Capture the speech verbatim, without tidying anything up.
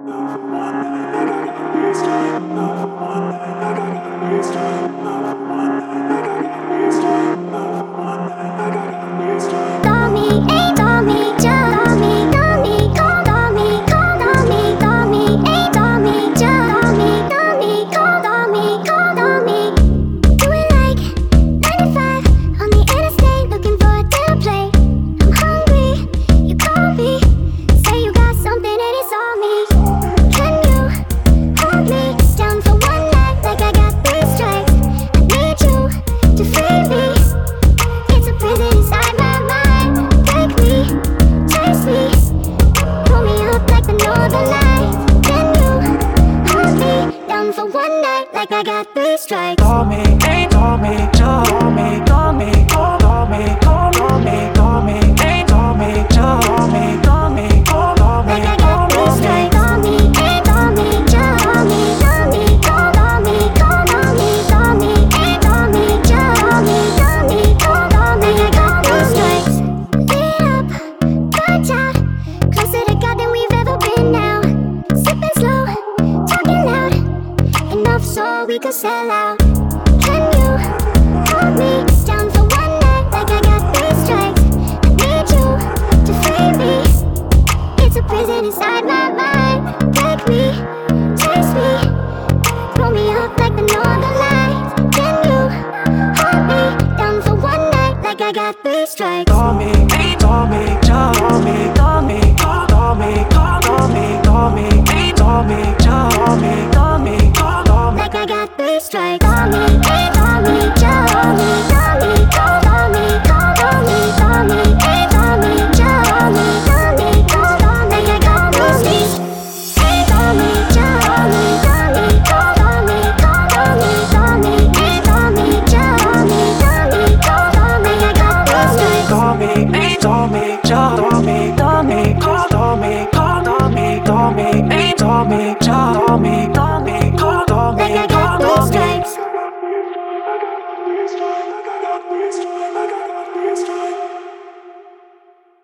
For one night, like I got three strikes. Call me, ain't call me, just call me, call me, call, call me, call, call me, call me, ain't call me, just call me, call me, call, call me, like I got three strikes. Call me, ain't call me, just call me, call me, call, call me, call, call me, call me, ain't call me, just call me, call me, call, call me, like I got three strikes. Lit up, bugged out, closer to God than we've ever been now. Sipping slow, talking loud, enough so we could sell out. Can you hold me down for one night, like I got three strikes? I need you to free me. It's a prison inside my mind. Take me, chase me, throw me up like the northern lights. Can you hold me down for one night, like I got three strikes? Call me, ain't call me, just call me, call me, call, call me, call, call me, call me, ain't call me, just call me, call me, call, call me, like I got three strikes. Call me, ain't call me, just call me, call me, call, call me, call, call me, call me, ain't call me, just call me, call me, call, call me, like I got three strikes. Ain't call me, just call me, call me, call, call me, call, call me, call me, ain't call me, just call me, call me, call, call me, like I got three strikes. call me, ain't call me, just call me, call me, call, call me, call, call me, call me, ain't call me.